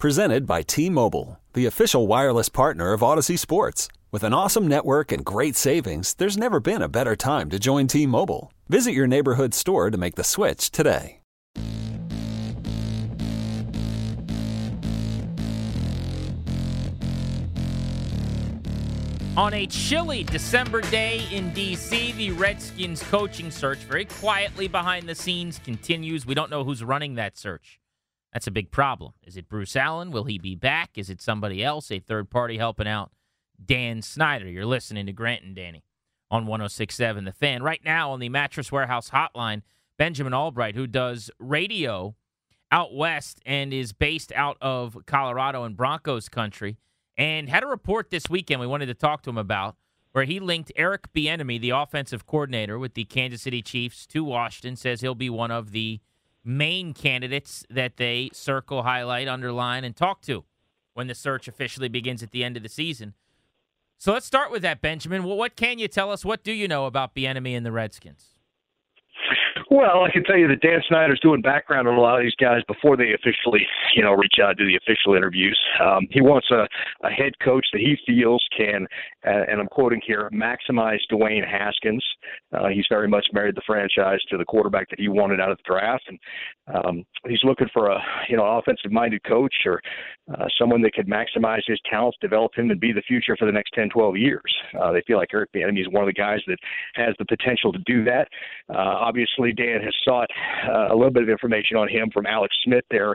Presented by T-Mobile, the official wireless partner of Odyssey Sports. With an awesome network and great savings, there's never been a better time to join T-Mobile. Visit your neighborhood store to make the switch today. On a chilly December day in D.C., the Redskins coaching search, very quietly behind the scenes, continues. We don't know who's running that search. That's a big problem. Is it Bruce Allen? Will he be back? Is it somebody else, a third party helping out Dan Snyder? You're listening to Grant and Danny on 106.7 The Fan. Right now on the Mattress Warehouse hotline, Benjamin Albright, who does radio out west and is based out of Colorado and Broncos country, and had a report this weekend we wanted to talk to him about where he linked Eric Bieniemy, the offensive coordinator with the Kansas City Chiefs, to Washington, says he'll be one of the main candidates that they circle, highlight, underline, and talk to when the search officially begins at the end of the season. So let's start with that, Benjamin. Well, what can you tell us? What do you know about Bieniemy and the Redskins? Well, I can tell you that Dan Snyder's doing background on a lot of these guys before they officially, reach out to the official interviews. He wants a head coach that he feels can, and I'm quoting here, maximize Dwayne Haskins. He's very much married the franchise to the quarterback that he wanted out of the draft, and he's looking for a, offensive-minded coach or someone that could maximize his talents, develop him, and be the future for the next 10, 12 years. They feel like Eric Bieniemy is one of the guys that has the potential to do that. Obviously, Dan has sought a little bit of information on him from Alex Smith there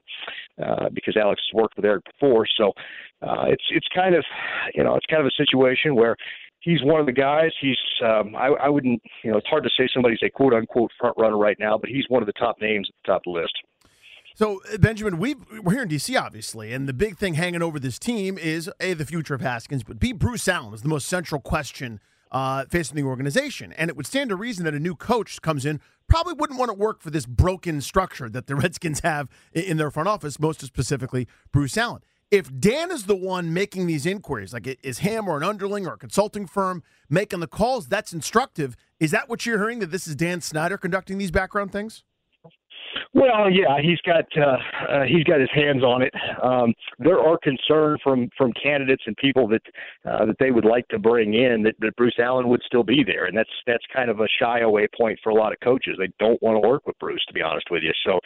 because Alex has worked with Eric before. So it's kind of a situation where he's one of the guys. He's I wouldn't it's hard to say somebody's a quote unquote front runner right now, but he's one of the top names at the top of the list. So, Benjamin, we're here in D.C., obviously, and the big thing hanging over this team is, A, the future of Haskins, but B, Bruce Allen is the most central question facing the organization. And it would stand to reason that a new coach comes in, probably wouldn't want to work for this broken structure that the Redskins have in their front office, most specifically Bruce Allen. If Dan is the one making these inquiries, like is him or an underling or a consulting firm making the calls, that's instructive. Is that what you're hearing, that this is Dan Snyder conducting these background things? Well, yeah, he's got his hands on it. There are concerns from candidates and people that they would like to bring in that Bruce Allen would still be there, and that's kind of a shy away point for a lot of coaches. They don't want to work with Bruce, to be honest with you. So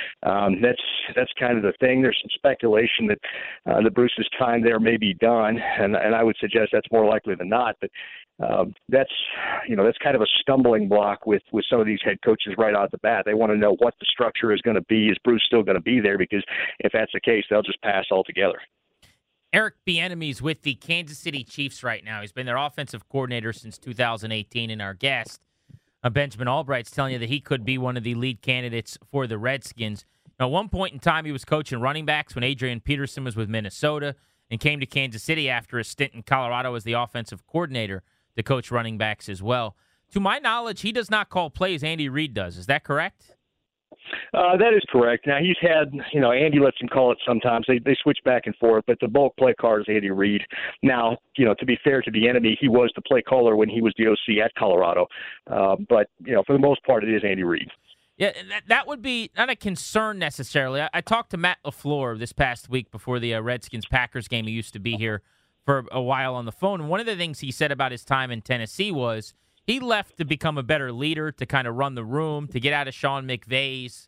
that's kind of the thing. There's some speculation that Bruce's time there may be done, and I would suggest that's more likely than not. But that's kind of a stumbling block with some of these head coaches right out the bat. They want to know what the structure is going to be. Is Bruce still going to be there? Because if that's the case, they'll just pass altogether. Eric Bieniemy's with the Kansas City Chiefs right now. He's been their offensive coordinator since 2018, and our guest, Benjamin Albright's telling you that he could be one of the lead candidates for the Redskins. Now, at one point in time, he was coaching running backs when Adrian Peterson was with Minnesota and came to Kansas City after a stint in Colorado as the offensive coordinator to coach running backs as well. To my knowledge, he does not call plays. Andy Reid does. Is that correct? That is correct. Now, he's had, Andy lets him call it sometimes. They switch back and forth, but the bulk play caller is Andy Reid. Now, to be fair to Bieniemy, he was the play caller when he was the OC at Colorado. But, for the most part, it is Andy Reid. Yeah, that would be not a concern necessarily. I talked to Matt LaFleur this past week before the Redskins-Packers game. He used to be here for a while on the phone. And one of the things he said about his time in Tennessee was he left to become a better leader, to kind of run the room, to get out of Sean McVay's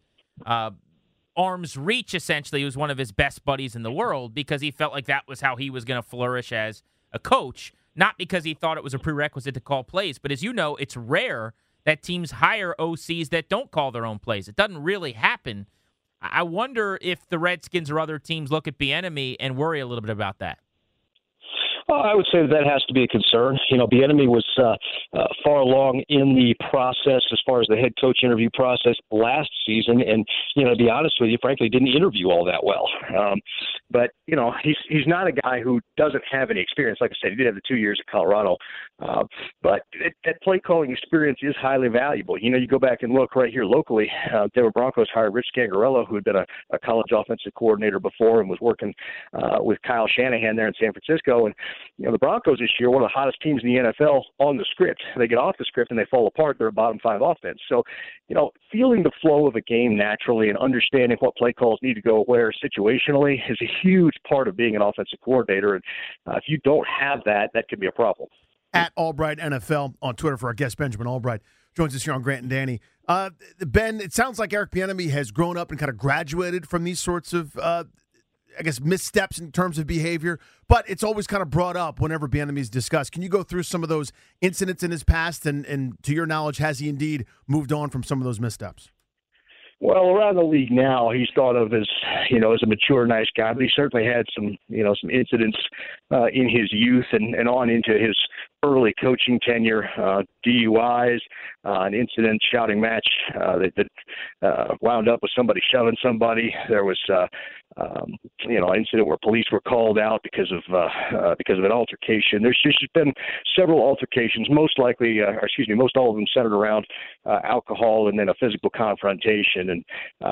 arm's reach, essentially. He was one of his best buddies in the world because he felt like that was how he was going to flourish as a coach, not because he thought it was a prerequisite to call plays. But as you know, it's rare that teams hire OCs that don't call their own plays. It doesn't really happen. I wonder if the Redskins or other teams look at Bieniemy and worry a little bit about that. Well, I would say that has to be a concern. Bieniemy was far along in the process as far as the head coach interview process last season, and to be honest with you, frankly, didn't interview all that well. But, he's not a guy who doesn't have any experience. Like I said, he did have the 2 years at Colorado. But that play calling experience is highly valuable. You go back and look right here locally. Denver Broncos hired Rich Scangarello, who had been a college offensive coordinator before and was working with Kyle Shanahan there in San Francisco. And, the Broncos this year, one of the hottest teams in the NFL on the script. They get off the script and they fall apart. They're a bottom 5 offense. So, feeling the flow of a game naturally and understanding what play calls need to go where situationally is a huge part of being an offensive coordinator. And if you don't have that, that could be a problem. At Albright NFL on Twitter for our guest, Benjamin Albright, joins us here on Grant and Danny. Ben, it sounds like Eric Bieniemy has grown up and kind of graduated from these sorts of missteps in terms of behavior, but it's always kind of brought up whenever Bieniemy is discussed. Can you go through some of those incidents in his past, and to your knowledge, has he indeed moved on from some of those missteps? Well, around the league now, he's thought of as a mature, nice guy, but he certainly had some incidents in his youth and on into his early coaching tenure, DUIs, an incident shouting match that wound up with somebody shoving somebody. There was an incident where police were called out because of an altercation. There's just been several altercations, most all of them centered around alcohol and then a physical confrontation. And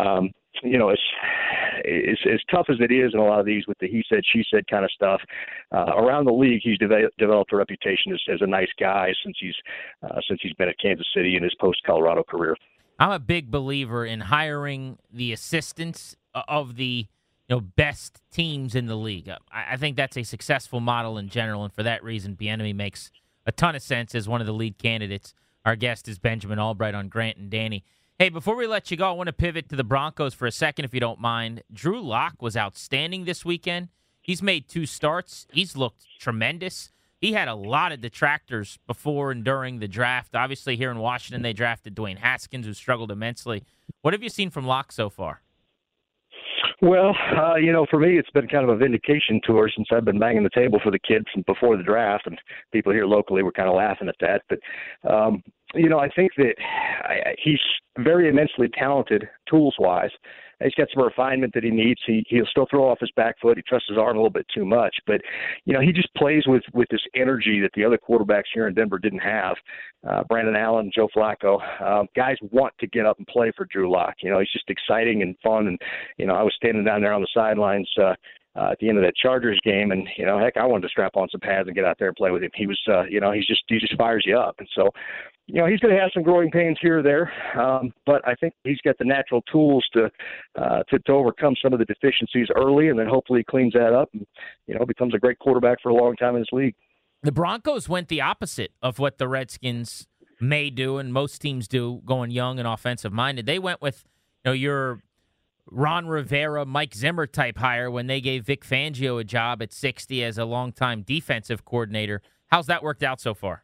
it's as tough as it is in a lot of these with the he said, she said kind of stuff. Around the league, he's developed a reputation as a nice guy since he's been at Kansas City in his post-Colorado career. I'm a big believer in hiring the assistants of the best teams in the league. I think that's a successful model in general, and for that reason, Bieniemy makes a ton of sense as one of the lead candidates. Our guest is Benjamin Albright on Grant and Danny. Hey, before we let you go, I want to pivot to the Broncos for a second, if you don't mind. Drew Lock was outstanding this weekend. He's made 2 starts. He's looked tremendous. He had a lot of detractors before and during the draft. Obviously, here in Washington, they drafted Dwayne Haskins, who struggled immensely. What have you seen from Lock so far? Well, for me, it's been kind of a vindication tour since I've been banging the table for the kid from before the draft, and people here locally were kind of laughing at that. But, I think that he's very immensely talented tools-wise. He's got some refinement that he needs. He'll still throw off his back foot. He trusts his arm a little bit too much. But, he just plays with this energy that the other quarterbacks here in Denver didn't have. Brandon Allen, Joe Flacco. Guys want to get up and play for Drew Lock. He's just exciting and fun. And, I was standing down there on the sidelines at the end of that Chargers game, and heck, I wanted to strap on some pads and get out there and play with him. He was, he just fires you up, and so, he's going to have some growing pains here or there, but I think he's got the natural tools to overcome some of the deficiencies early, and then hopefully he cleans that up and becomes a great quarterback for a long time in this league. The Broncos went the opposite of what the Redskins may do, and most teams do, going young and offensive minded. They went with your Ron Rivera, Mike Zimmer type hire when they gave Vic Fangio a job at 60 as a longtime defensive coordinator. How's that worked out so far?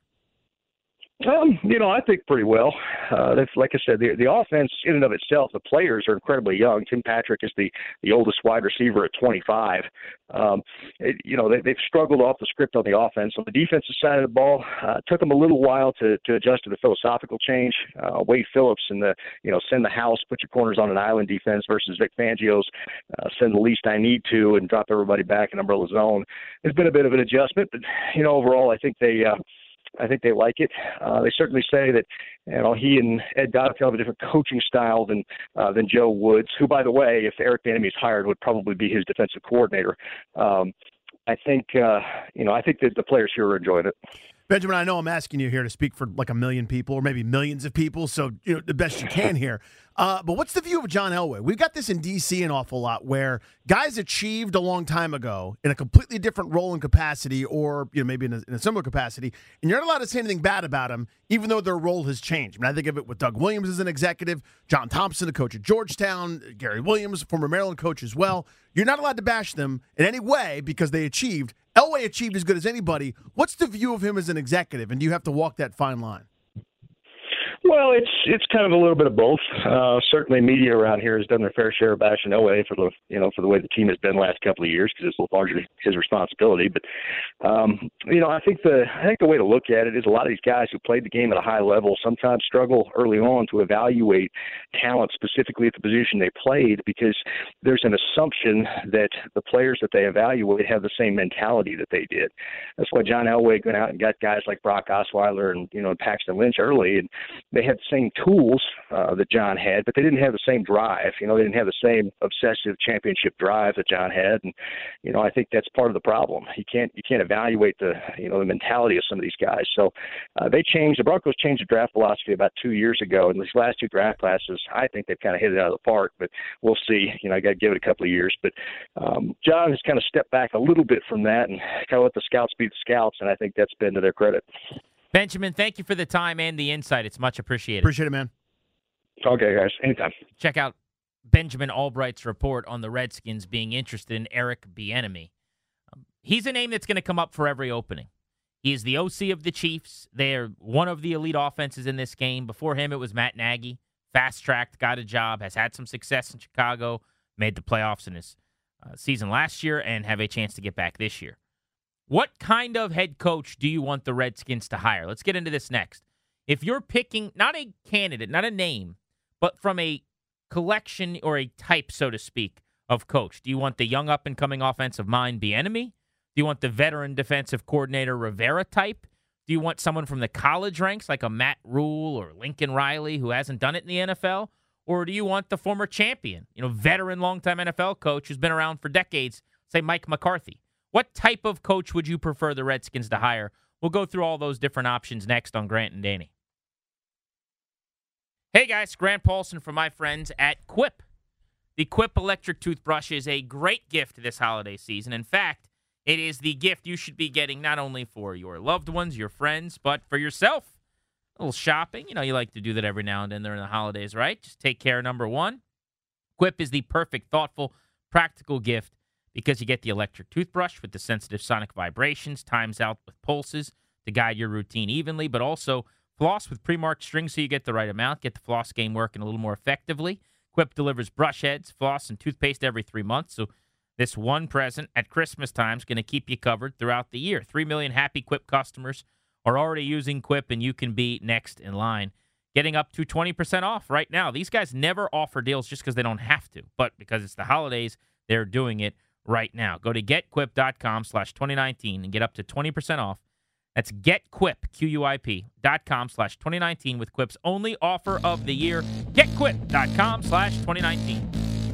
I think pretty well. That's like I said, the offense in and of itself, the players are incredibly young. Tim Patrick is the oldest wide receiver at 25. They've struggled off the script on the offense. On the defensive side of the ball, it took them a little while to adjust to the philosophical change. Wade Phillips and send the house, put your corners on an island defense versus Vic Fangio's send the least I need to and drop everybody back in umbrella zone. It's been a bit of an adjustment, but overall, I think they like it. They certainly say that he and Ed Godfield have a different coaching style than Joe Woods, who, by the way, if Eric Bieniemy is hired, would probably be his defensive coordinator. I think that the players here are enjoying it. Benjamin, I know I'm asking you here to speak for like a million people or maybe millions of people, so the best you can here. But what's the view of John Elway? We've got this in D.C. an awful lot where guys achieved a long time ago in a completely different role and capacity or maybe in a similar capacity, and you're not allowed to say anything bad about them even though their role has changed. I think of it with Doug Williams as an executive, John Thompson, the coach at Georgetown, Gary Williams, former Maryland coach as well. You're not allowed to bash them in any way because they achieved. Elway achieved as good as anybody. What's the view of him as an executive, and do you have to walk that fine line? Well, it's kind of a little bit of both. Certainly, media around here has done their fair share of bashing Elway for the way the team has been the last couple of years, because it's largely his responsibility. But I think the way to look at it is a lot of these guys who played the game at a high level sometimes struggle early on to evaluate talent specifically at the position they played, because there's an assumption that the players that they evaluate have the same mentality that they did. That's why John Elway went out and got guys like Brock Osweiler and Paxton Lynch early, and they had the same tools that John had, but they didn't have the same drive. They didn't have the same obsessive championship drive that John had, and I think that's part of the problem. You can't evaluate the mentality of some of these guys. So the Broncos changed the draft philosophy about 2 years ago, and these last two draft classes, I think they've kind of hit it out of the park. But we'll see. I got to give it a couple of years. But John has kind of stepped back a little bit from that and kind of let the scouts be the scouts, and I think that's been to their credit. Benjamin, thank you for the time and the insight. It's much appreciated. Appreciate it, man. Okay, guys. Anytime. Check out Benjamin Albright's report on the Redskins being interested in Eric Bieniemy. He's a name that's going to come up for every opening. He is the OC of the Chiefs. They're one of the elite offenses in this game. Before him, it was Matt Nagy. Fast-tracked, got a job, has had some success in Chicago, made the playoffs in his season last year, and have a chance to get back this year. What kind of head coach do you want the Redskins to hire? Let's get into this next. If you're picking not a candidate, not a name, but from a collection or a type, so to speak, of coach, do you want the young up-and-coming offensive mind Bieniemy? Do you want the veteran defensive coordinator Rivera type? Do you want someone from the college ranks like a Matt Rule or Lincoln Riley who hasn't done it in the NFL? Or do you want the former champion, veteran, longtime NFL coach who's been around for decades, say Mike McCarthy? What type of coach would you prefer the Redskins to hire? We'll go through all those different options next on Grant and Danny. Hey guys, Grant Paulson from my friends at Quip. The Quip electric toothbrush is a great gift this holiday season. In fact, it is the gift you should be getting not only for your loved ones, your friends, but for yourself. A little shopping. You like to do that every now and then during the holidays, right? Just take care, number one. Quip is the perfect, thoughtful, practical gift because you get the electric toothbrush with the sensitive sonic vibrations, times out with pulses to guide your routine evenly, but also floss with pre-marked strings so you get the right amount, get the floss game working a little more effectively. Quip delivers brush heads, floss, and toothpaste every 3 months, so this one present at Christmas time is going to keep you covered throughout the year. 3 million happy Quip customers are already using Quip, and you can be next in line. Getting up to 20% off right now. These guys never offer deals just because they don't have to, but because it's the holidays, they're doing it right now. Go to getquip.com/2019 and get up to 20% off. That's getquip, QUIP.com/2019 with Quip's only offer of the year. Getquip.com/2019.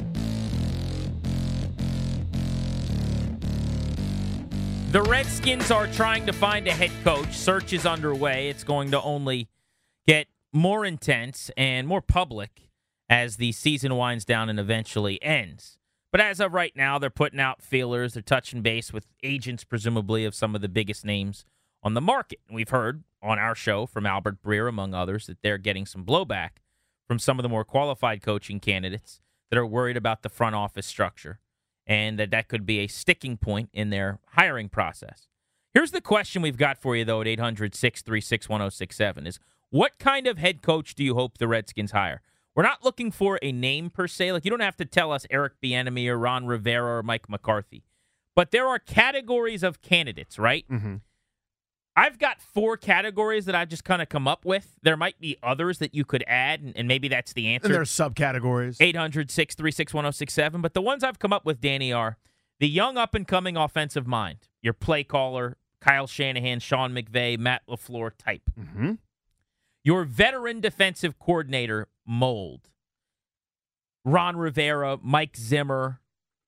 The Redskins are trying to find a head coach. Search is underway. It's going to only get more intense and more public as the season winds down and eventually ends. But as of right now, they're putting out feelers. They're touching base with agents, presumably, of some of the biggest names on the market. And we've heard on our show from Albert Breer, among others, that they're getting some blowback from some of the more qualified coaching candidates that are worried about the front office structure and that could be a sticking point in their hiring process. Here's the question we've got for you, though, at 800-636-1067 is, what kind of head coach do you hope the Redskins hire? We're not looking for a name per se. Like, you don't have to tell us Eric Bieniemy or Ron Rivera or Mike McCarthy. But there are categories of candidates, right? Mm-hmm. I've got 4 categories that I've just kind of come up with. There might be others that you could add, and maybe that's the answer. And there are subcategories. 800-636-1067. But the ones I've come up with, Danny, are the young up-and-coming offensive mind, your play caller, Kyle Shanahan, Sean McVay, Matt LaFleur type. Mm-hmm. Your veteran defensive coordinator mold, Ron Rivera, Mike Zimmer,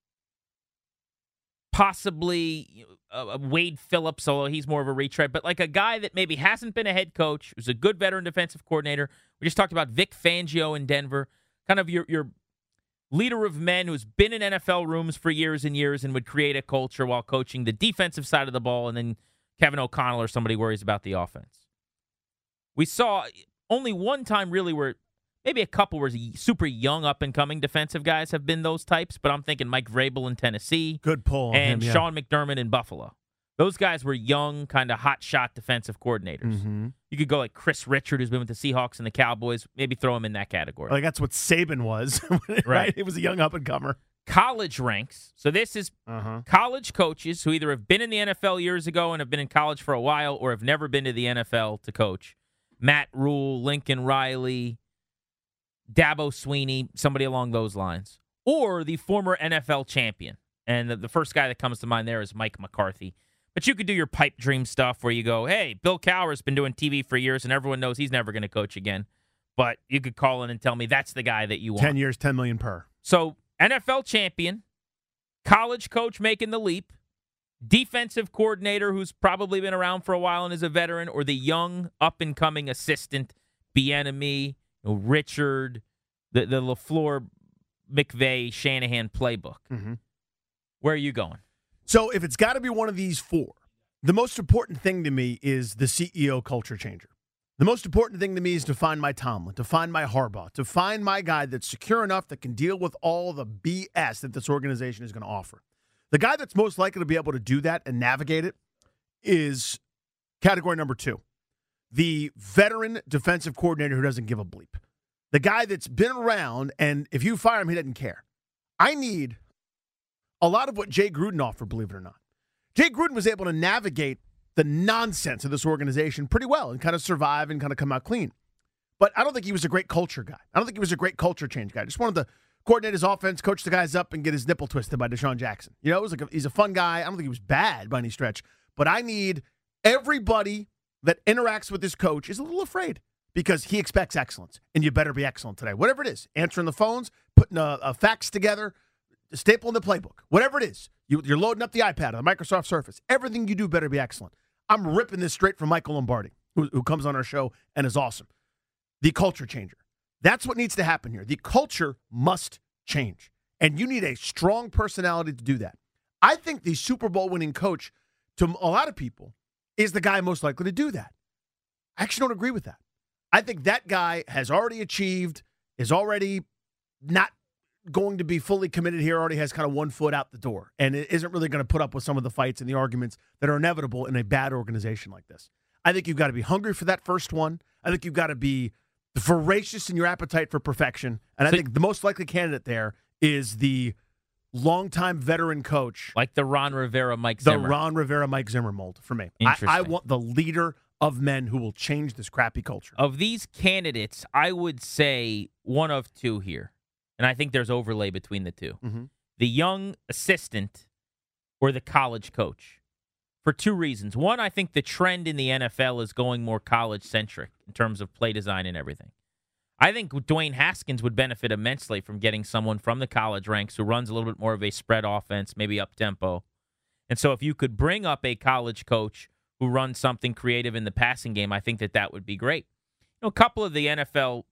possibly Wade Phillips, although he's more of a retread, but like a guy that maybe hasn't been a head coach, who's a good veteran defensive coordinator. We just talked about Vic Fangio in Denver, kind of your leader of men who's been in NFL rooms for years and years and would create a culture while coaching the defensive side of the ball, and then Kevin O'Connell or somebody worries about the offense. We saw only one time really where maybe a couple where super young up-and-coming defensive guys have been those types, but I'm thinking Mike Vrabel in Tennessee. Good pull on and him, yeah. Sean McDermott in Buffalo. Those guys were young, kind of hot shot defensive coordinators. Mm-hmm. You could go like Chris Richard, who's been with the Seahawks and the Cowboys. Maybe throw him in that category. Like that's what Saban was, right? He was a young up-and-comer. College ranks. So this is college coaches who either have been in the NFL years ago and have been in college for a while or have never been to the NFL to coach. Matt Rule, Lincoln Riley, Dabo Sweeney, somebody along those lines. Or the former NFL champion. And the first guy that comes to mind there is Mike McCarthy. But you could do your pipe dream stuff where you go, hey, Bill Cowher's been doing TV for years and everyone knows he's never going to coach again. But you could call in and tell me that's the guy that you want. 10 years, $10 million per. So NFL champion, college coach making the leap, defensive coordinator who's probably been around for a while and is a veteran, or the young up-and-coming assistant, Bieniemy, Richard, the LaFleur, McVay, Shanahan playbook. Mm-hmm. Where are you going? So if it's got to be one of these four, the most important thing to me is the CEO culture changer. The most important thing to me is to find my Tomlin, to find my Harbaugh, to find my guy that's secure enough that can deal with all the BS that this organization is going to offer. The guy that's most likely to be able to do that and navigate it is category number 2, the veteran defensive coordinator who doesn't give a bleep. The guy that's been around, and if you fire him, he doesn't care. I need a lot of what Jay Gruden offered, believe it or not. Jay Gruden was able to navigate the nonsense of this organization pretty well and kind of survive and kind of come out clean. But I don't think he was a great culture guy. I don't think he was a great culture change guy. Just wanted to coordinate his offense, coach the guys up, and get his nipple twisted by Deshaun Jackson. You know, it was like he's a fun guy. I don't think he was bad by any stretch. But I need everybody that interacts with this coach is a little afraid because he expects excellence, and you better be excellent today. Whatever it is, answering the phones, putting a fax together, stapling the playbook, whatever it is. You're loading up the iPad or the Microsoft Surface. Everything you do better be excellent. I'm ripping this straight from Michael Lombardi, who comes on our show and is awesome. The culture changer. That's what needs to happen here. The culture must change, and you need a strong personality to do that. I think the Super Bowl winning coach, to a lot of people, is the guy most likely to do that. I actually don't agree with that. I think that guy has already achieved, is already not going to be fully committed here, already has kind of one foot out the door, and it isn't really going to put up with some of the fights and the arguments that are inevitable in a bad organization like this. I think you've got to be hungry for that first one. I think you've got to be voracious in your appetite for perfection, and I think the most likely candidate there is the longtime veteran coach. Like the Ron Rivera, Mike Zimmer. The Ron Rivera, Mike Zimmer mold for me. I want the leader of men who will change this crappy culture. Of these candidates, I would say one of two here. And I think there's overlay between the two. Mm-hmm. The young assistant or the college coach. For two reasons. One, I think the trend in the NFL is going more college-centric in terms of play design and everything. I think Dwayne Haskins would benefit immensely from getting someone from the college ranks who runs a little bit more of a spread offense, maybe up-tempo. And so if you could bring up a college coach who runs something creative in the passing game, I think that would be great. You know, a couple of the NFL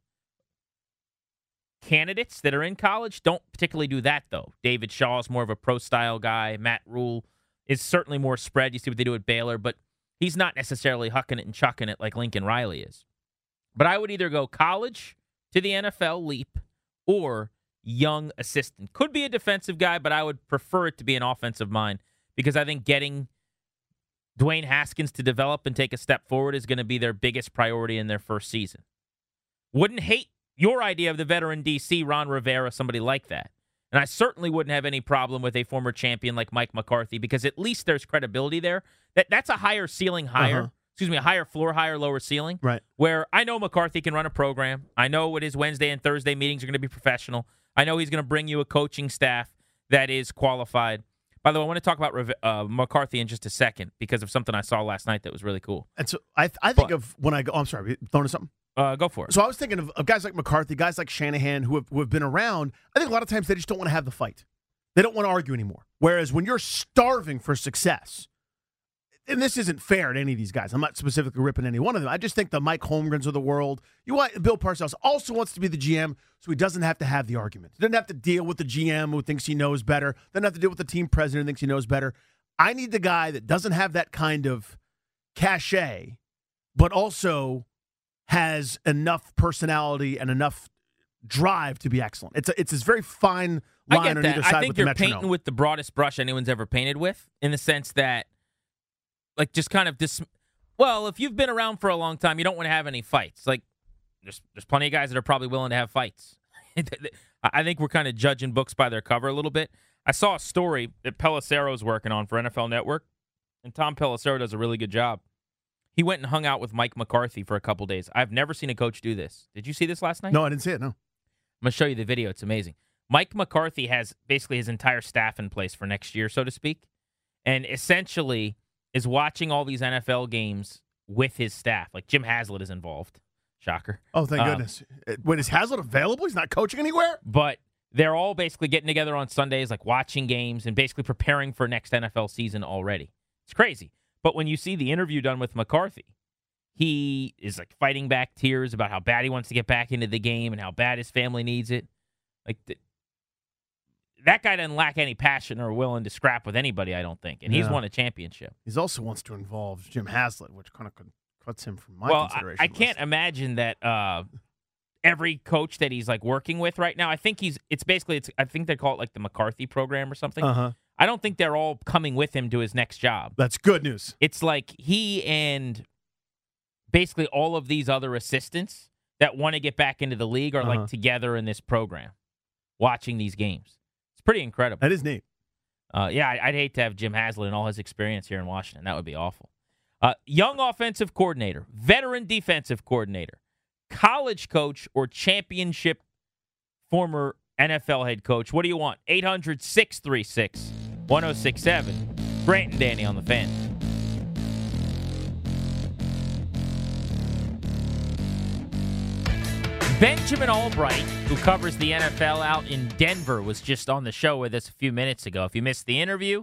candidates that are in college don't particularly do that, though. David Shaw is more of a pro-style guy. Matt Rule is certainly more spread. You see what they do at Baylor, but he's not necessarily hucking it and chucking it like Lincoln Riley is. But I would either go college to the NFL leap or young assistant. Could be a defensive guy, but I would prefer it to be an offensive mind because I think getting Dwayne Haskins to develop and take a step forward is going to be their biggest priority in their first season. Wouldn't hate your idea of the veteran DC, Ron Rivera, somebody like that. And I certainly wouldn't have any problem with a former champion like Mike McCarthy because at least there's credibility there. That's a higher ceiling higher. A higher floor, higher, lower ceiling. Right. Where I know McCarthy can run a program. I know what his Wednesday and Thursday meetings are going to be professional. I know he's going to bring you a coaching staff that is qualified. By the way, I want to talk about McCarthy in just a second because of something I saw last night that was really cool. And so I think of when I go, I'm sorry, throwing in something? Go for it. So I was thinking of guys like McCarthy, guys like Shanahan who have been around. I think a lot of times they just don't want to have the fight. They don't want to argue anymore. Whereas when you're starving for success, and this isn't fair to any of these guys. I'm not specifically ripping any one of them. I just think the Mike Holmgrens of the world, Bill Parcells also wants to be the GM so he doesn't have to have the argument. He doesn't have to deal with the GM who thinks he knows better. Doesn't have to deal with the team president who thinks he knows better. I need the guy that doesn't have that kind of cachet, but also has enough personality and enough drive to be excellent. It's this very fine line on either side with the metronome. I think you're painting with the broadest brush anyone's ever painted with in the sense that like just kind of well, if you've been around for a long time, you don't want to have any fights. Like there's plenty of guys that are probably willing to have fights. I think we're kind of judging books by their cover a little bit. I saw a story that Pelissero's working on for NFL Network, and Tom Pelissero does a really good job. He went and hung out with Mike McCarthy for a couple days. I've never seen a coach do this. Did you see this last night? No, I didn't see it, no. I'm going to show you the video. It's amazing. Mike McCarthy has basically his entire staff in place for next year, so to speak, and essentially is watching all these NFL games with his staff. Like Jim Haslett is involved. Shocker. Oh, thank goodness. Wait, is Haslett available? He's not coaching anywhere? But they're all basically getting together on Sundays, like watching games and basically preparing for next NFL season already. It's crazy. But when you see the interview done with McCarthy, he is like fighting back tears about how bad he wants to get back into the game and how bad his family needs it. Like that guy doesn't lack any passion or willing to scrap with anybody, I don't think. And he's won a championship. He also wants to involve Jim Haslett, which kind of cuts him from my consideration. I can't imagine that every coach that he's like working with right now, I think I think they call it like the McCarthy program or something. Uh-huh. I don't think they're all coming with him to his next job. That's good news. It's like he and basically all of these other assistants that want to get back into the league are like together in this program, watching these games. It's pretty incredible. That is neat. I'd hate to have Jim Haslett and all his experience here in Washington. That would be awful. Young offensive coordinator, veteran defensive coordinator, college coach, or championship former NFL head coach. What do you want? 800-636-1067. Grant and Danny on the Fan. Benjamin Albright, who covers the NFL out in Denver, was just on the show with us a few minutes ago. If you missed the interview,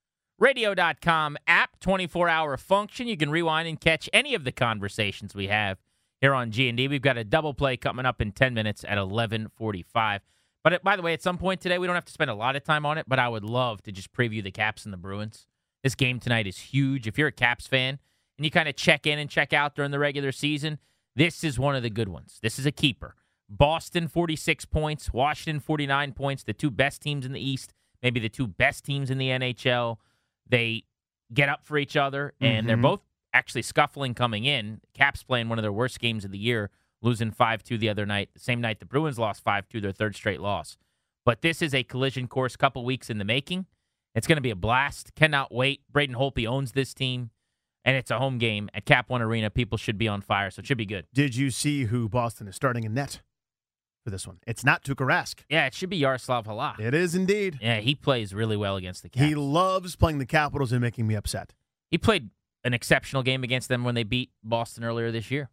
radio.com app, 24-hour function. You can rewind and catch any of the conversations we have here on G&D. We've got a double play coming up in 10 minutes at 11:45. But by the way, at some point today, we don't have to spend a lot of time on it, but I would love to just preview the Caps and the Bruins. This game tonight is huge. If you're a Caps fan and you kind of check in and check out during the regular season, this is one of the good ones. This is a keeper. Boston, 46 points. Washington, 49 points. The two best teams in the East, maybe the two best teams in the NHL. They get up for each other, and they're both actually scuffling coming in. Caps playing one of their worst games of the year, losing 5-2 the other night. The same night the Bruins lost 5-2, their third straight loss. But this is a collision course, couple weeks in the making. It's going to be a blast. Cannot wait. Braden Holtby owns this team, and it's a home game at Cap One Arena. People should be on fire, so it should be good. Did you see who Boston is starting in net for this one? It's not Tuukka Rask. Yeah, it should be Yaroslav Halak. It is indeed. Yeah, he plays really well against the Caps. He loves playing the Capitals and making me upset. He played an exceptional game against them when they beat Boston earlier this year.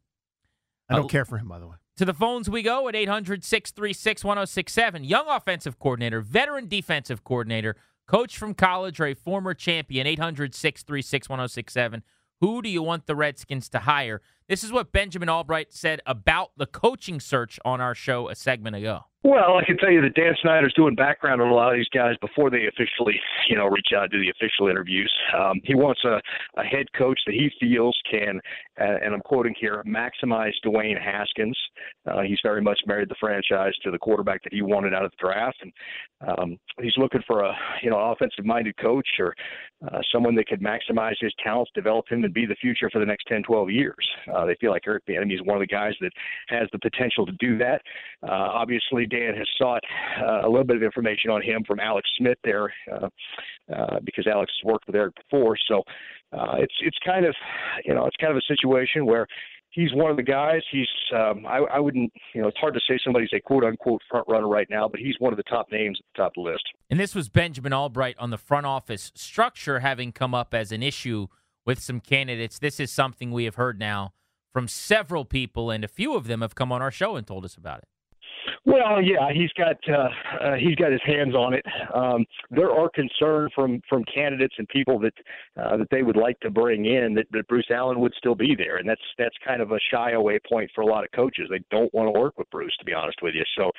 I don't care for him, by the way. To the phones we go at 800-636-1067. Young offensive coordinator, veteran defensive coordinator, coach from college or a former champion, 800-636-1067. Who do you want the Redskins to hire? This is what Benjamin Albright said about the coaching search on our show a segment ago. Well, I can tell you that Dan Snyder's doing background on a lot of these guys before they officially, reach out to the official interviews. He wants a head coach that he feels can, and I'm quoting here, maximize Dwayne Haskins. He's very much married the franchise to the quarterback that he wanted out of the draft, and he's looking for a, offensive-minded coach or someone that could maximize his talents, develop him, and be the future for the next 10, 12 years. They feel like Eric Bieniemy is one of the guys that has the potential to do that. Obviously, Dan has sought a little bit of information on him from Alex Smith there because Alex has worked with Eric before. So it's kind of a situation where he's one of the guys. He's I wouldn't it's hard to say somebody's a quote unquote front runner right now, but he's one of the top names at the top of the list. And this was Benjamin Albright on the front office structure having come up as an issue with some candidates. This is something we have heard now from several people, and a few of them have come on our show and told us about it. Well, yeah, he's got his hands on it. There are concerns from candidates and people that they would like to bring in that Bruce Allen would still be there, and that's kind of a shy away point for a lot of coaches. They don't want to work with Bruce, to be honest with you. So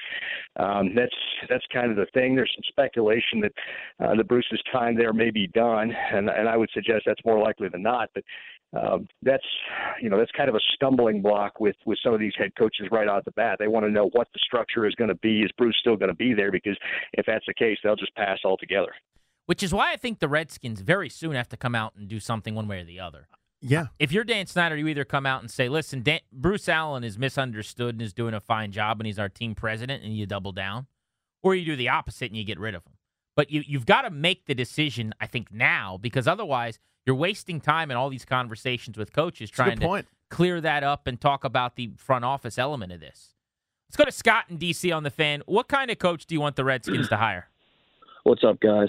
that's kind of the thing. There's some speculation that Bruce's time there may be done, and I would suggest that's more likely than not. But that's kind of a stumbling block with some of these head coaches right out the bat. They want to know what the structure is going to be. Is Bruce still going to be there? Because if that's the case, they'll just pass altogether. Which is why I think the Redskins very soon have to come out and do something one way or the other. Yeah. If you're Dan Snyder, you either come out and say, listen, Bruce Allen is misunderstood and is doing a fine job and he's our team president, and you double down, or you do the opposite and you get rid of him. But you've got to make the decision, I think, now, because otherwise you're wasting time in all these conversations with coaches trying to clear that up and talk about the front office element of this. Let's go to Scott in D.C. on the Fan. What kind of coach do you want the Redskins to hire? What's up, guys?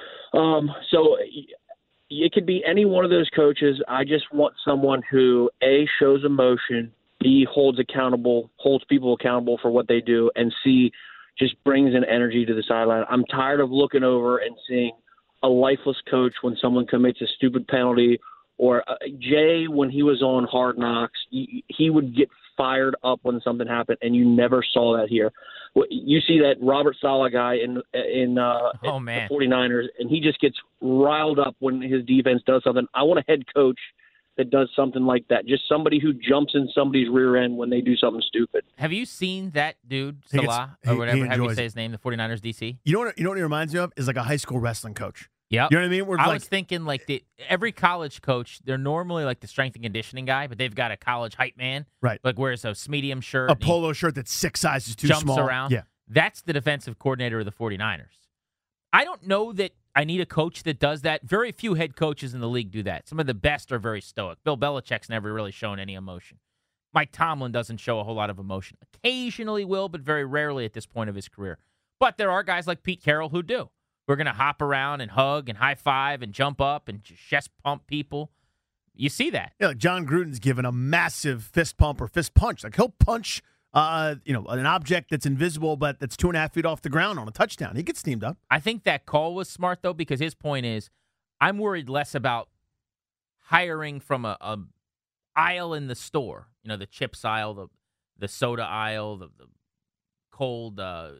So it could be any one of those coaches. I just want someone who, A, shows emotion, B, holds people accountable for what they do, and C, just brings an energy to the sideline. I'm tired of looking over and seeing a lifeless coach when someone commits a stupid penalty, or Jay, when he was on Hard Knocks, he would get fired up when something happened, and you never saw that here. You see that Robert Saleh guy in the 49ers, and he just gets riled up when his defense does something. I want a head coach that does something like that, just somebody who jumps in somebody's rear end when they do something stupid. Have you seen that dude, Salah, or whatever, how do you say his name, the 49ers DC? You know what he reminds me of? Is like a high school wrestling coach. Yep. You know what I mean? I was thinking every college coach, they're normally like the strength and conditioning guy, but they've got a college hype man. Right. Like wears a medium shirt. A polo shirt that's 6 sizes too small. Jumps around. Yeah. That's the defensive coordinator of the 49ers. I don't know that I need a coach that does that. Very few head coaches in the league do that. Some of the best are very stoic. Bill Belichick's never really shown any emotion. Mike Tomlin doesn't show a whole lot of emotion. Occasionally will, but very rarely at this point of his career. But there are guys like Pete Carroll who do. We're going to hop around and hug and high five and jump up and chest pump people. You see that. Yeah, like John Gruden's given a massive fist pump or fist punch. Like he'll punch, an object that's invisible but that's 2.5 feet off the ground on a touchdown. He gets steamed up. I think that call was smart, though, because his point is I'm worried less about hiring from a aisle in the store. You know, the chips aisle, the soda aisle, the cold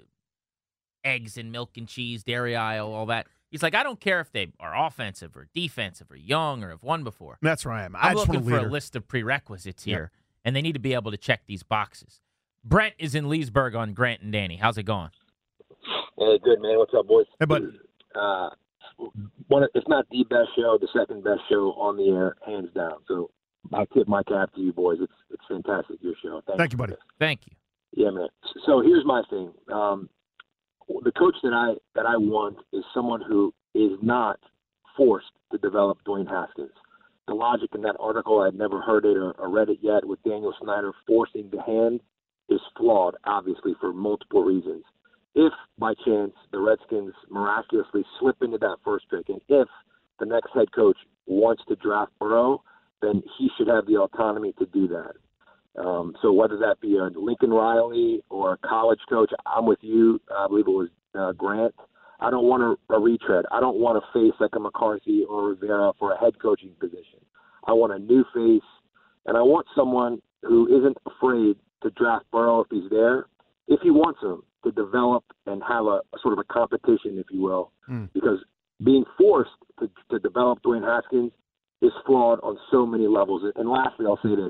eggs and milk and cheese, dairy aisle, all that. He's like, I don't care if they are offensive or defensive or young or have won before. That's where I am. I'm looking for a list of prerequisites here, and they need to be able to check these boxes. Brent is in Leesburg on Grant and Danny. How's it going? Hey, good, man. What's up, boys? Hey, bud. If not the best show, the second best show on the air, hands down. So I tip my cap to you, boys. It's fantastic, your show. Thank you, buddy. Thank you. Yeah, man. So here's my thing. The coach that I want is someone who is not forced to develop Dwayne Haskins. The logic in that article, I'd never heard it or read it yet, with Daniel Snyder forcing the hand is flawed, obviously, for multiple reasons. If, by chance, the Redskins miraculously slip into that first pick, and if the next head coach wants to draft Burrow, then he should have the autonomy to do that. So whether that be a Lincoln Riley or a college coach, I'm with you. I believe it was Grant. I don't want a retread. I don't want a face like a McCarthy or Rivera for a head coaching position. I want a new face, and I want someone who isn't afraid to draft Burrow if he's there, if he wants him to develop and have a sort of a competition, if you will, because being forced to develop Dwayne Haskins is flawed on so many levels. And lastly, I'll say this.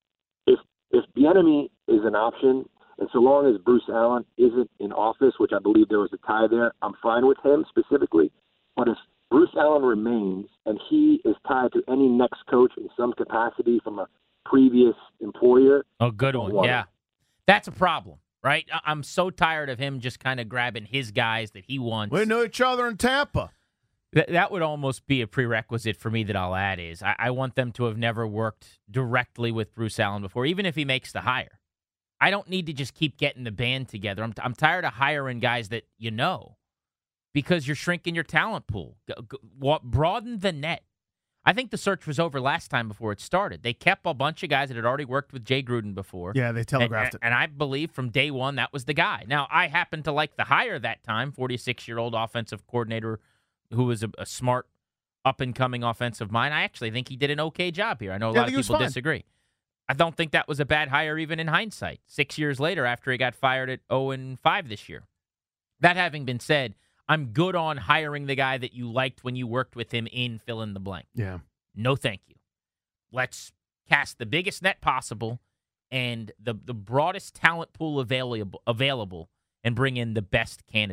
If the enemy is an option, and so long as Bruce Allen isn't in office, which I believe there was a tie there, I'm fine with him specifically. But if Bruce Allen remains and he is tied to any next coach in some capacity from a previous employer. Oh, good one. Yeah. That's a problem, right? I'm so tired of him just kind of grabbing his guys that he wants. We know each other in Tampa. That would almost be a prerequisite for me that I'll add is I want them to have never worked directly with Bruce Allen before, even if he makes the hire. I don't need to just keep getting the band together. I'm tired of hiring guys that you know because you're shrinking your talent pool. Broaden the net. I think the search was over last time before it started. They kept a bunch of guys that had already worked with Jay Gruden before. Yeah, they telegraphed it. And I believe from day one that was the guy. Now, I happen to like the hire that time, 46-year-old offensive coordinator who was a smart, up-and-coming offensive mind. I actually think he did an okay job here. I know a lot of people disagree. I don't think that was a bad hire even in hindsight, 6 years later after he got fired at 0-5 this year. That having been said, I'm good on hiring the guy that you liked when you worked with him in fill in the blank. Yeah. No thank you. Let's cast the biggest net possible and the broadest talent pool available and bring in the best candidate.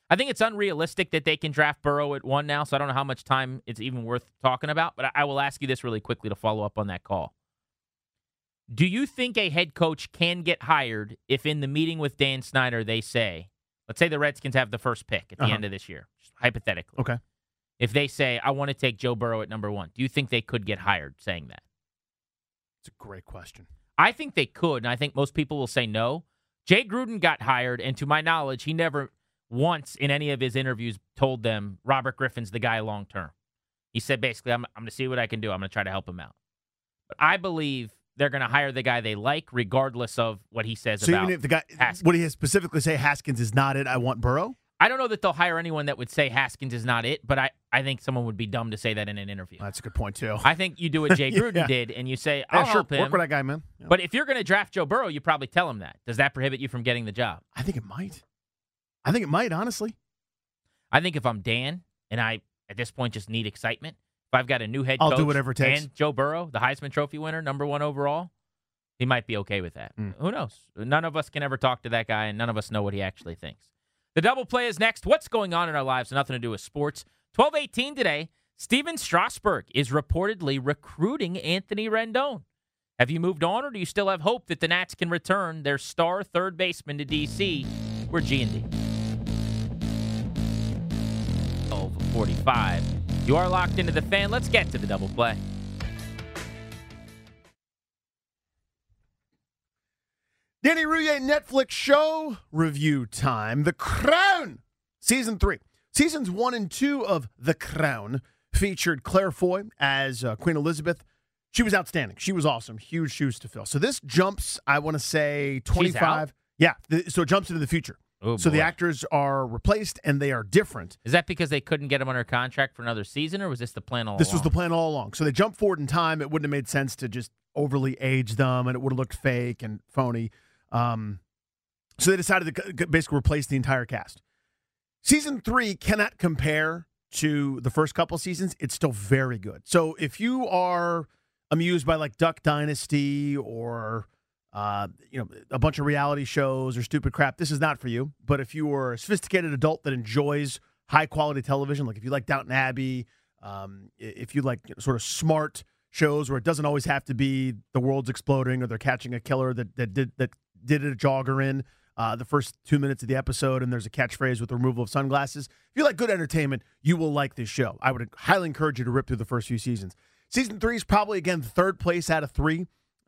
I think it's unrealistic that they can draft Burrow at 1 now, so I don't know how much time it's even worth talking about. But I will ask you this really quickly to follow up on that call. Do you think a head coach can get hired if in the meeting with Dan Snyder they say, let's say the Redskins have the first pick at the end of this year, just hypothetically. Okay. If they say, I want to take Joe Burrow at number 1, do you think they could get hired saying that? It's a great question. I think they could, and I think most people will say no. Jay Gruden got hired, and to my knowledge, he never once in any of his interviews told them Robert Griffin's the guy long term. He said basically, I'm going to see what I can do. I'm going to try to help him out. But I believe they're going to hire the guy they like, regardless of what he says so about even if the guy, Haskins. would he specifically say Haskins is not it, I want Burrow? I don't know that they'll hire anyone that would say Haskins is not it, but I think someone would be dumb to say that in an interview. That's a good point, too. I think you do what Jay Gruden did, and you say, I'll help him. Work with that guy, man. Yeah. But if you're going to draft Joe Burrow, you probably tell him that. Does that prohibit you from getting the job? I think it might. Honestly. I think if I'm Dan, and I, at this point, just need excitement, if I've got a new head coach I'll do whatever it takes. and Joe Burrow, the Heisman Trophy winner, number 1 overall, he might be okay with that. Who knows? None of us can ever talk to that guy, and none of us know what he actually thinks. The double play is next. What's going on in our lives? Nothing to do with sports. 12:18 today, Steven Strasburg is reportedly recruiting Anthony Rendon. Have you moved on, or do you still have hope that the Nats can return their star third baseman to D.C.? We're G&D. 12:45. You are locked into the Fan. Let's get to the double play. Danny Rouillet Netflix show review time. The Crown, Season 3. Seasons 1 and 2 of The Crown featured Claire Foy as Queen Elizabeth. She was outstanding. She was awesome. Huge shoes to fill. So this jumps, I want to say, 25. Yeah, so it jumps into the future. Oh, so boy. the actors are replaced, and they are different. Is that because they couldn't get him under contract for another season, or was this the plan all along? This was the plan all along. So they jumped forward in time. It wouldn't have made sense to just overly age them, and it would have looked fake and phony. So they decided to basically replace the entire cast. Season 3 cannot compare to the first couple seasons. It's still very good. So if you are amused by like Duck Dynasty or a bunch of reality shows or stupid crap, this is not for you. But if you are a sophisticated adult that enjoys high quality television, like if you like Downton Abbey, if you like sort of smart shows where it doesn't always have to be the world's exploding or they're catching a killer that did a jogger in the first 2 minutes of the episode, and there's a catchphrase with the removal of sunglasses. If you like good entertainment, you will like this show. I would highly encourage you to rip through the first few seasons. Season 3 is probably, again, third place out of 3,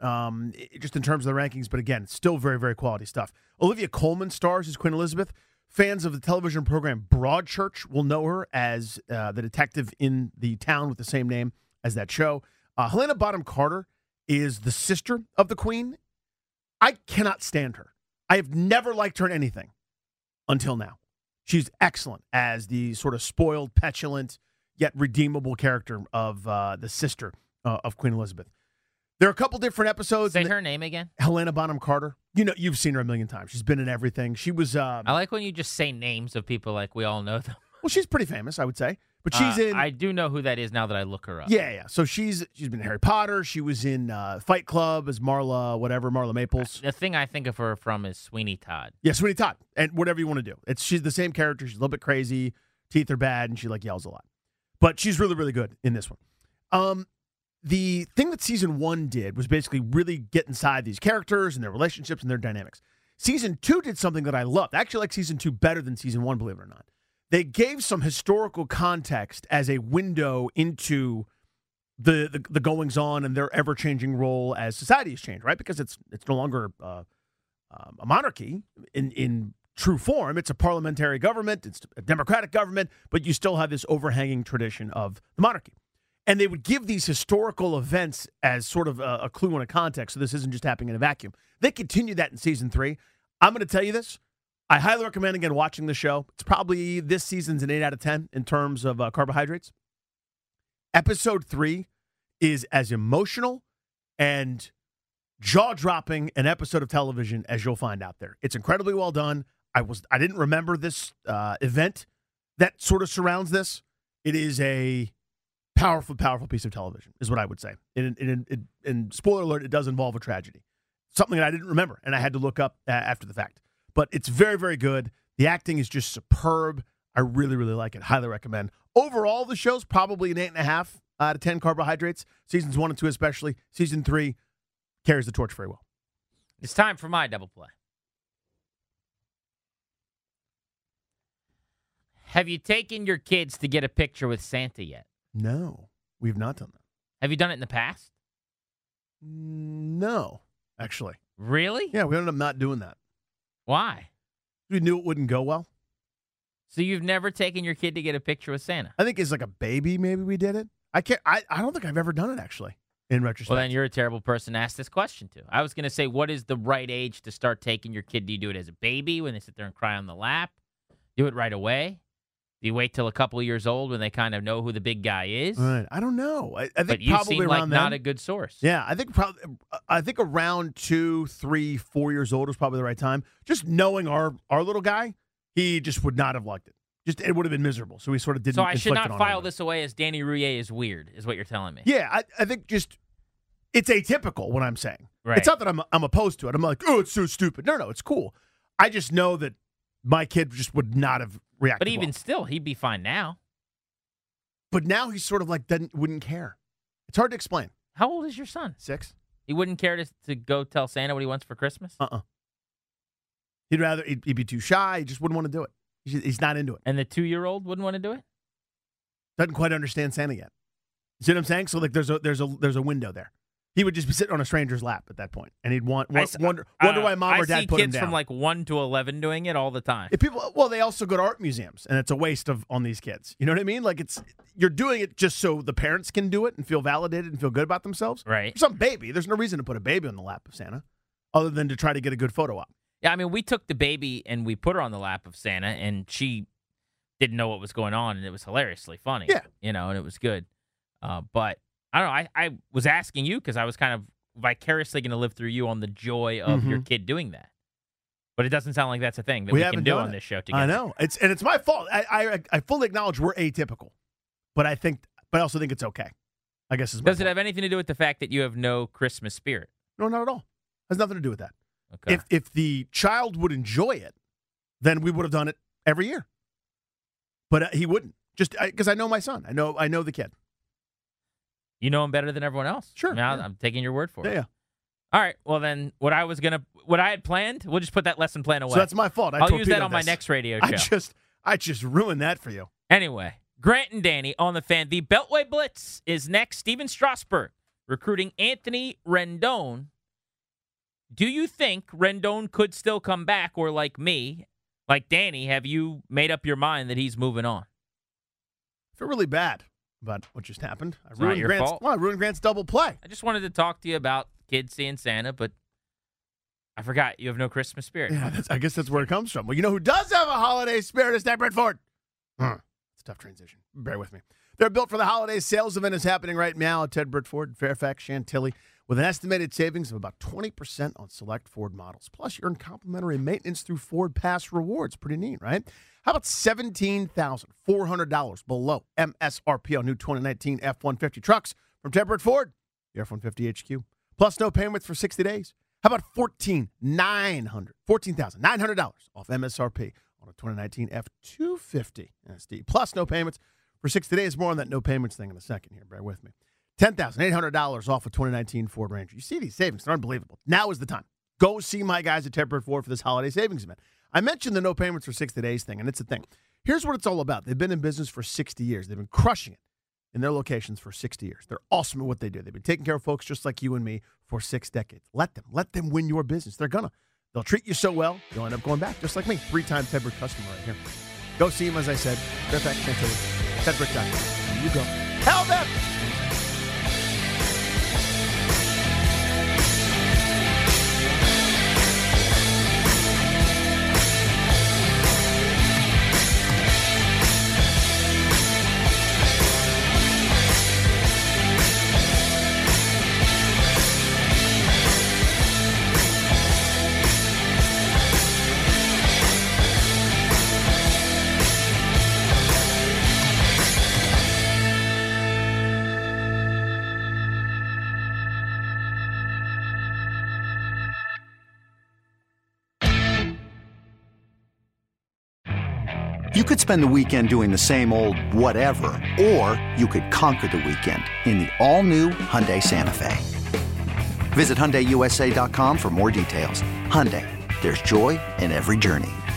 just in terms of the rankings, but again, still very, very quality stuff. Olivia Colman stars as Queen Elizabeth. Fans of the television program Broadchurch will know her as the detective in the town with the same name as that show. Helena Bonham Carter is the sister of the Queen. I cannot stand her. I have never liked her in anything until now. She's excellent as the sort of spoiled, petulant, yet redeemable character of the sister of Queen Elizabeth. There are a couple different episodes. Say her name again. Helena Bonham Carter. You know, you've seen her a million times. She's been in everything. She was. I like when you just say names of people like we all know them. Well, she's pretty famous, I would say. But she's in. I do know who that is now that I look her up. Yeah. So she's been in Harry Potter. She was in Fight Club as Marla Maples. The thing I think of her from is Sweeney Todd. Yeah, Sweeney Todd, and whatever you want to do. She's the same character. She's a little bit crazy. Teeth are bad, and she yells a lot. But she's really, really good in this one. The thing that season 1 did was basically really get inside these characters and their relationships and their dynamics. Season 2 did something that I loved. I actually like season 2 better than season 1, believe it or not. They gave some historical context as a window into the goings-on and their ever-changing role as society has changed, right? Because it's no longer a monarchy in true form. It's a parliamentary government. It's a democratic government, but you still have this overhanging tradition of the monarchy. And they would give these historical events as sort of a clue and a context, so this isn't just happening in a vacuum. They continue that in season 3. I'm going to tell you this. I highly recommend, again, watching the show. It's probably this season's an 8 out of 10 in terms of carbohydrates. Episode 3 is as emotional and jaw-dropping an episode of television as you'll find out there. It's incredibly well done. I didn't remember this event that sort of surrounds this. It is a powerful, powerful piece of television, is what I would say. And spoiler alert, it does involve a tragedy. Something that I didn't remember, and I had to look up after the fact. But it's very, very good. The acting is just superb. I really, really like it. Highly recommend. Overall, the show's probably an 8.5 out of 10 carbohydrates. Seasons 1 and 2 especially. Season 3 carries the torch very well. It's time for my double play. Have you taken your kids to get a picture with Santa yet? No, we've not done that. Have you done it in the past? No, actually. Really? Yeah, we ended up not doing that. Why? We knew it wouldn't go well. So you've never taken your kid to get a picture with Santa? I think as like a baby, maybe we did it. I don't think I've ever done it, actually, in retrospect. Well, then you're a terrible person to ask this question to. I was going to say, what is the right age to start taking your kid? Do you do it as a baby when they sit there and cry on the lap? Do it right away? Do you wait till a couple of years old when they kind of know who the big guy is? Right. I don't know. I think but you probably seem around like then. not a good source. Yeah, I think around 2, 3, 4 years old was probably the right time. Just knowing our little guy, he just would not have liked it. Just it would have been miserable. So we sort of didn't. So I should inflict it not on file him. this away as Danny Rouillet is weird, is what you're telling me. Yeah, I think just it's atypical. What I'm saying. Right. It's not that I'm opposed to it. I'm like, oh, it's so stupid. No, it's cool. I just know that my kid just would not have reacted. But even well. still, he'd be fine now. But now he's sort of like wouldn't care. It's hard to explain. How old is your son? 6. He wouldn't care to go tell Santa what he wants for Christmas? He'd be too shy. He just wouldn't want to do it. He's not into it. And the 2-year-old wouldn't want to do it? Doesn't quite understand Santa yet. You see what I'm saying? So like there's a window there. He would just be sitting on a stranger's lap at that point, and he'd wonder why mom or dad put him down. I see kids from like 1 to 11 doing it all the time. If they also go to art museums, and it's a waste on these kids. You know what I mean? Like you're doing it just so the parents can do it and feel validated and feel good about themselves. Right. For some baby, there's no reason to put a baby on the lap of Santa, other than to try to get a good photo op. Yeah, I mean, we took the baby and we put her on the lap of Santa, and she didn't know what was going on, and it was hilariously funny. Yeah. And it was good. But I don't know. I was asking you because I was kind of vicariously going to live through you on the joy of your kid doing that. But it doesn't sound like that's a thing that we can do on this show together. I know. It's my fault. I fully acknowledge we're atypical, but I also think it's okay. I guess is my Does it fault. have anything to do with the fact that you have no Christmas spirit? No, not at all. Has nothing to do with that. Okay. If the child would enjoy it, then we would have done it every year. But he wouldn't. Just because I know my son. I know the kid. You know him better than everyone else. Sure. I mean, I'm taking your word for it. Yeah. All right. Well, then what I had planned, we'll just put that lesson plan away. So that's my fault. I'll use that on my next radio show. I just ruined that for you. Anyway, Grant and Danny on the Fan. The Beltway Blitz is next. Steven Strasburg recruiting Anthony Rendon. Do you think Rendon could still come back, or like me, like Danny, have you made up your mind that he's moving on? I feel really bad about what just happened. It's not your fault. Well, I ruined Grant's double play. I just wanted to talk to you about kids seeing Santa, but I forgot you have no Christmas spirit. Yeah, I guess that's where it comes from. Well, you know who does have a holiday spirit is Ted Ford. It's a tough transition. Bear with me. They're built for the holidays. Sales event is happening right now at Ted Ford, Fairfax, Chantilly, with an estimated savings of about 20% on select Ford models. Plus, you earn complimentary maintenance through Ford Pass Rewards. Pretty neat, right? How about $17,400 below MSRP on new 2019 F-150 trucks from Ted Ford, the F-150 HQ. Plus, no payments for 60 days. How about $14,900 off MSRP on a 2019 F-250 SD. Plus, no payments for 60 days. More on that no payments thing in a second here. Bear with me. $10,800 off a 2019 Ford Ranger. You see these savings. They're unbelievable. Now is the time. Go see my guys at Ted Ford for this holiday savings event. I mentioned the no payments for 60 days thing, and it's a thing. Here's what it's all about. They've been in business for 60 years. They've been crushing it in their locations for 60 years. They're awesome at what they do. They've been taking care of folks just like you and me for 6 decades. Let them win your business. They'll treat you so well, you'll end up going back, just like me. 3-time Ted Ford customer right here. Go see him, as I said. Fairfax, Chantilly. TedFord.com. You go. Hell them! You could spend the weekend doing the same old whatever, or you could conquer the weekend in the all-new Hyundai Santa Fe. Visit HyundaiUSA.com for more details. Hyundai, there's joy in every journey.